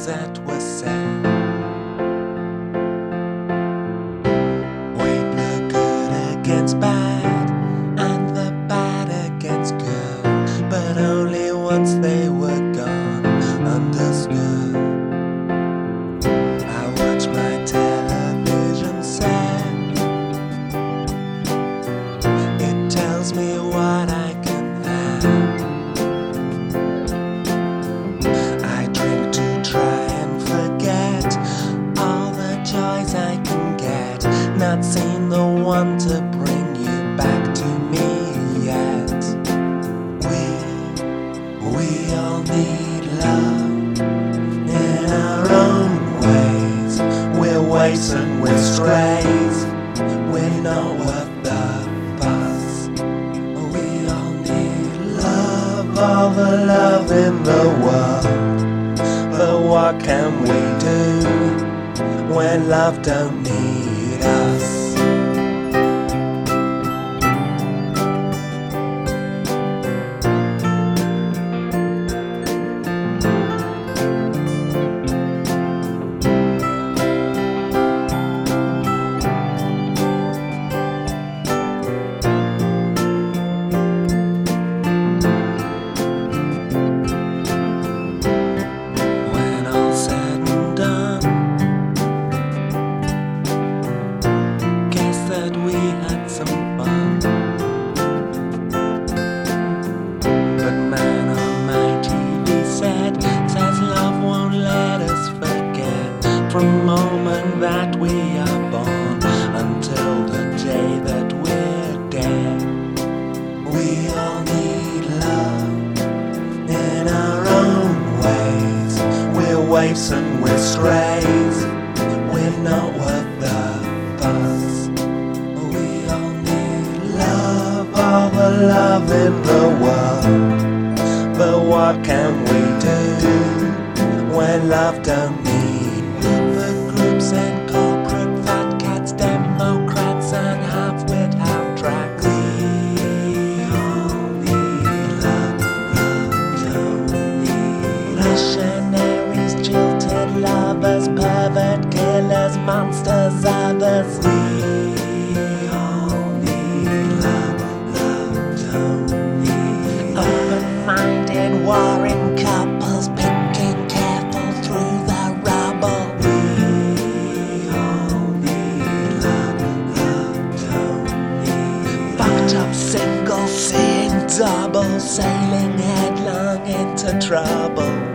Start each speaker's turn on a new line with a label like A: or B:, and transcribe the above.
A: that were said. We'd the good against bad and the bad against good, but only once they were gone understood. I watch my television set. It tells me what I can have. I drink to try and forget all the joys I can get. Not seen the one to bring you back to me yet. We all need love in our own ways. We're waifs and we're strays. We're not worth the fuss. We all need love, all the love in the world. But what can we do when love don't need us? We had some fun, but man on my TV says love won't let us forget from the moment that we are born until the day that we're dead. We all need love in our own ways. We're waifs and we're strays. We're not worth the fuss. All the love in the world, but what can we do when love don't need the groups and corporate fat cats, Democrats and half-wit half-tracks? We all need love, love don't need missionaries, jilted lovers, pervert killers, monsters, others. We all need love, open-minded, warring couples, picking careful through the rubble. We all need love, love don't need fucked up single, seeing double, sailing headlong into trouble.